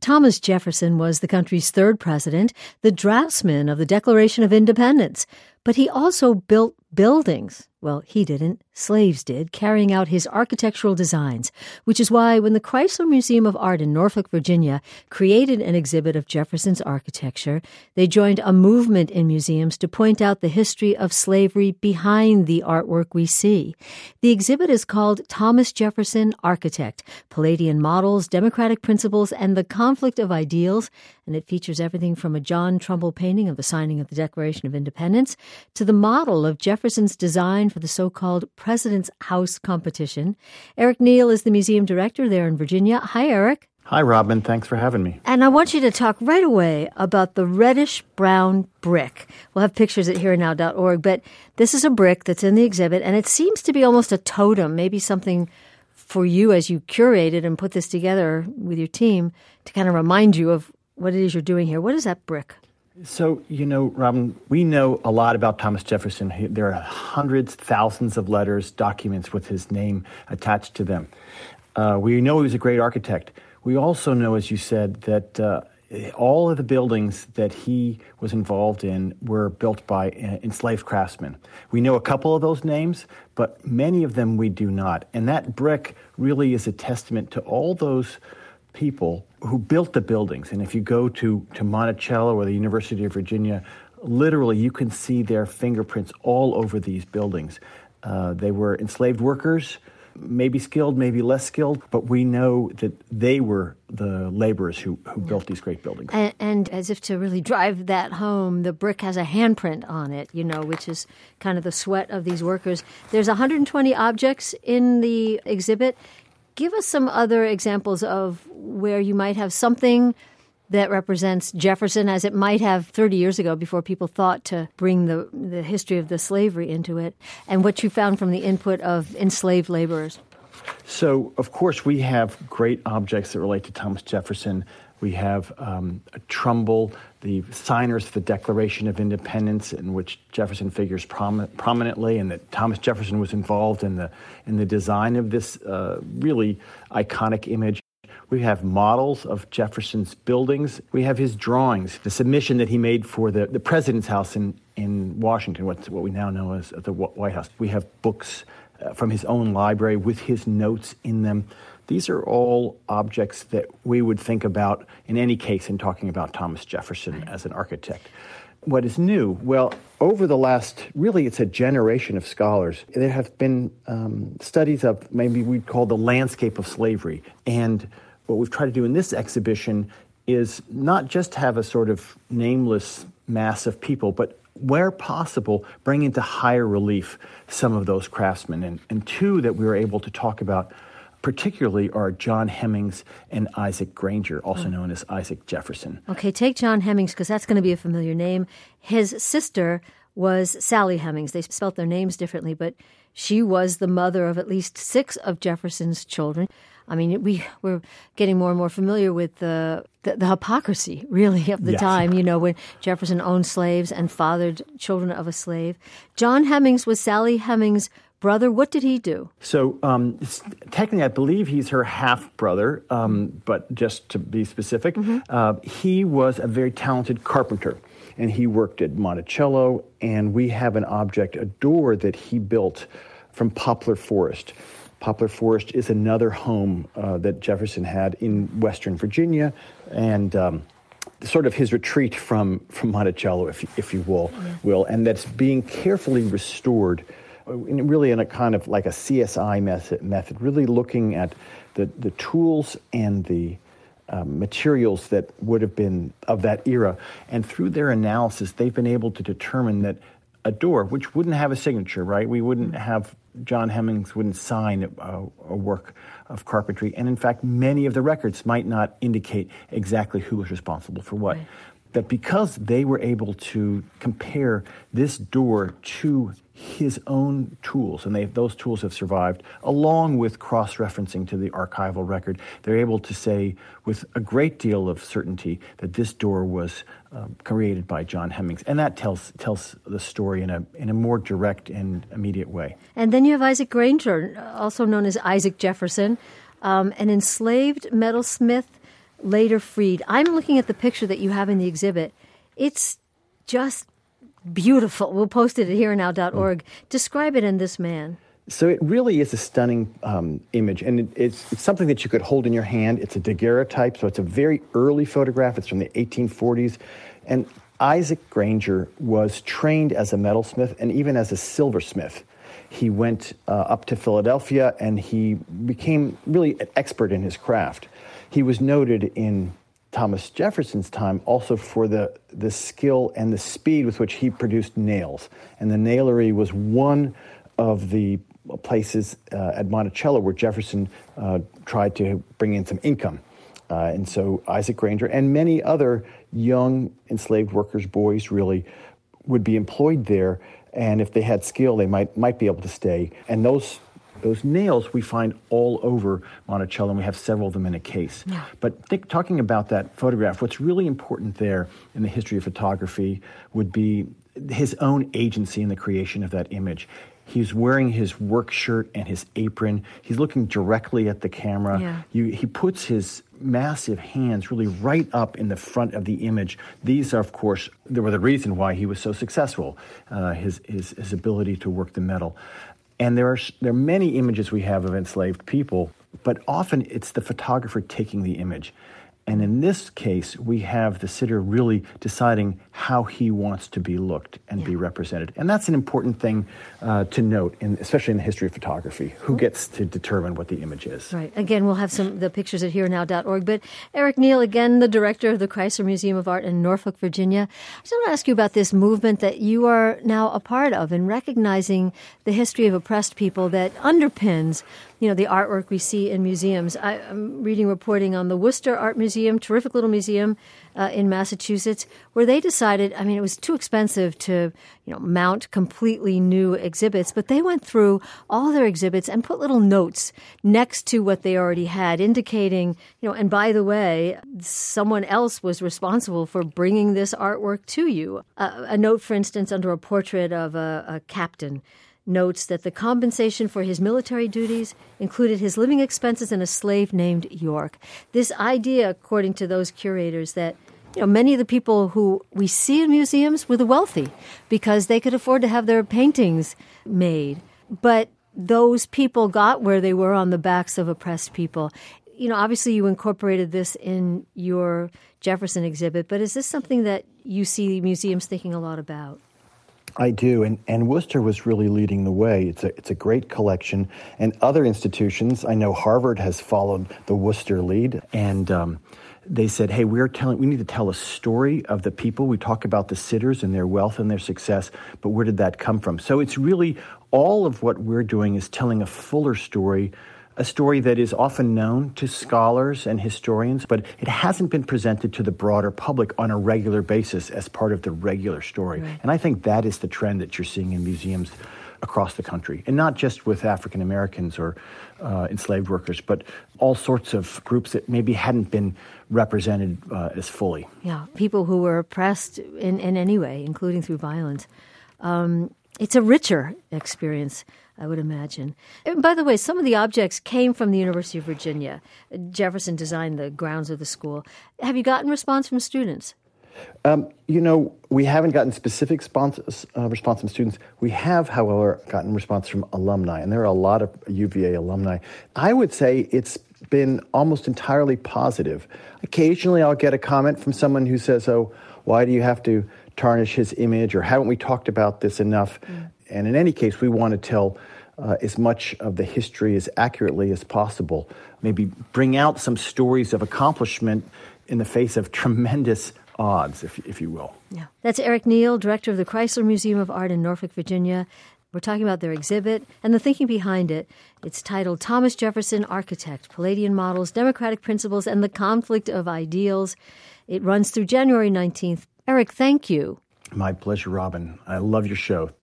Thomas Jefferson was the country's third president, the draftsman of the Declaration of Independence. But he also built buildings. Well, he didn't. Slaves did, carrying out his architectural designs, which is why when the Chrysler Museum of Art in Norfolk, Virginia, created an exhibit of Jefferson's architecture, they joined a movement in museums to point out the history of slavery behind the artwork we see. The exhibit is called Thomas Jefferson Architect, Palladian Models, Democratic Principles, and the Conflict of Ideals, and it features everything from a John Trumbull painting of the signing of the Declaration of Independence to the model of Jefferson's design for the so-called President's House competition. Eric Neal is the museum director there in Virginia. Hi, Eric. Hi, Robin. Thanks for having me. And I want you to talk right away about the reddish-brown brick. We'll have pictures at herenow.org, but this is a brick that's in the exhibit, and it seems to be almost a totem, maybe something for you as you curated and put this together with your team to kind of remind you of what it is you're doing here. What is that brick? So, Robin, we know a lot about Thomas Jefferson. There are hundreds, thousands of letters, documents with his name attached to them. We know he was a great architect. We also know, as you said, that all of the buildings that he was involved in were built by enslaved craftsmen. We know a couple of those names, but many of them we do not. And that brick really is a testament to all those people who built the buildings. And if you go to Monticello or the University of Virginia, literally you can see their fingerprints all over these buildings. They were enslaved workers, maybe skilled, maybe less skilled, but we know that they were the laborers who built these great buildings. And as if to really drive that home, the brick has a handprint on it, which is kind of the sweat of these workers. There's 120 objects in the exhibit. Give us some other examples of where you might have something that represents Jefferson as it might have 30 years ago before people thought to bring the history of the slavery into it, and what you found from the input of enslaved laborers. So, of course, we have great objects that relate to Thomas Jefferson. We have Trumbull, the signers of the Declaration of Independence, in which Jefferson figures prominently, and that Thomas Jefferson was involved in the design of this really iconic image. We have models of Jefferson's buildings. We have his drawings, the submission that he made for the President's House in Washington, what we now know as the White House. We have books from his own library with his notes in them. These are all objects that we would think about in any case in talking about Thomas Jefferson as an architect. What is new? Well, over the last, really it's a generation of scholars, there have been studies of maybe we'd call the landscape of slavery. And what we've tried to do in this exhibition is not just have a sort of nameless mass of people, but where possible, bring into higher relief some of those craftsmen. And two that we were able to talk about particularly are John Hemmings and Isaac Granger, also known as Isaac Jefferson. Okay, take John Hemmings, because that's going to be a familiar name. His sister was Sally Hemings. They spelt their names differently, but she was the mother of at least 6 of Jefferson's children. I mean, we're getting more and more familiar with the hypocrisy, really, of the time, when Jefferson owned slaves and fathered children of a slave. John Hemmings was Sally Hemings' brother. What did he do? So technically, I believe he's her half-brother, but just to be specific, he was a very talented carpenter, and he worked at Monticello, and we have an object, a door that he built from Poplar Forest. Poplar Forest is another home that Jefferson had in Western Virginia, and sort of his retreat from Monticello, if you will, and that's being carefully restored, really in a kind of like a CSI method, really looking at the tools and the materials that would have been of that era. And through their analysis, they've been able to determine that a door, which wouldn't have a signature, right? We wouldn't have, John Hemmings wouldn't sign a work of carpentry. And in fact, many of the records might not indicate exactly who was responsible for what. Right. That because they were able to compare this door to his own tools, and those tools have survived, along with cross-referencing to the archival record, they're able to say with a great deal of certainty that this door was created by John Hemmings. And that tells the story in a more direct and immediate way. And then you have Isaac Granger, also known as Isaac Jefferson, an enslaved metalsmith later freed. I'm looking at the picture that you have in the exhibit. It's just beautiful. We'll post it at herenow.org. Describe it in this man. So it really is a stunning image, and it's something that you could hold in your hand. It's a daguerreotype, so it's a very early photograph. It's from the 1840s. And Isaac Granger was trained as a metalsmith and even as a silversmith. He went up to Philadelphia, and he became really an expert in his craft. He was noted in Thomas Jefferson's time also for the skill and the speed with which he produced nails. And the nailery was one of the places at Monticello where Jefferson tried to bring in some income. And so Isaac Granger and many other young enslaved workers, boys really, would be employed there. And if they had skill, they might be able to stay. And those nails we find all over Monticello, and we have several of them in a case. Yeah. But talking about that photograph, what's really important there in the history of photography would be his own agency in the creation of that image. He's wearing his work shirt and his apron. He's looking directly at the camera. Yeah. He puts his massive hands really right up in the front of the image. These are, of course, they were the reason why he was so successful, his ability to work the metal. And there are many images we have of enslaved people, but often it's the photographer taking the image. And in this case, we have the sitter really deciding how he wants to be looked and be represented. And that's an important thing to note, especially in the history of photography. Who gets to determine what the image is? Right. Again, we'll have the pictures at herenow.org. But Eric Neal, again, the director of the Chrysler Museum of Art in Norfolk, Virginia. I just want to ask you about this movement that you are now a part of in recognizing the history of oppressed people that underpins the artwork we see in museums. I'm reading reporting on the Worcester Art Museum, terrific little museum in Massachusetts, where they decided, it was too expensive to, mount completely new exhibits, but they went through all their exhibits and put little notes next to what they already had, indicating, and by the way, someone else was responsible for bringing this artwork to you. A note, for instance, under a portrait of a captain notes that the compensation for his military duties included his living expenses and a slave named York. This idea, according to those curators, that many of the people who we see in museums were the wealthy because they could afford to have their paintings made. But those people got where they were on the backs of oppressed people. Obviously you incorporated this in your Jefferson exhibit, but is this something that you see museums thinking a lot about? I do, and Worcester was really leading the way. It's a great collection, and other institutions, I know Harvard has followed the Worcester lead, and they said, hey, we need to tell a story of the people. We talk about the sitters and their wealth and their success, but where did that come from? So it's really all of what we're doing is telling a fuller story, a story that is often known to scholars and historians, but it hasn't been presented to the broader public on a regular basis as part of the regular story. Right. And I think that is the trend that you're seeing in museums across the country, and not just with African Americans or enslaved workers, but all sorts of groups that maybe hadn't been represented as fully. Yeah, people who were oppressed in any way, including through violence. It's a richer experience, I would imagine. And by the way, some of the objects came from the University of Virginia. Jefferson designed the grounds of the school. Have you gotten response from students? We haven't gotten specific response from students. We have, however, gotten response from alumni, and there are a lot of UVA alumni. I would say it's been almost entirely positive. Occasionally I'll get a comment from someone who says, oh, why do you have to tarnish his image, or haven't we talked about this enough? And in any case, we want to tell as much of the history as accurately as possible, maybe bring out some stories of accomplishment in the face of tremendous odds, if you will. Yeah, that's Eric Neal, director of the Chrysler Museum of Art in Norfolk, Virginia. We're talking about their exhibit and the thinking behind it. It's titled Thomas Jefferson, Architect, Palladian Models, Democratic Principles, and the Conflict of Ideals. It runs through January 19th. Eric, thank you. My pleasure, Robin. I love your show.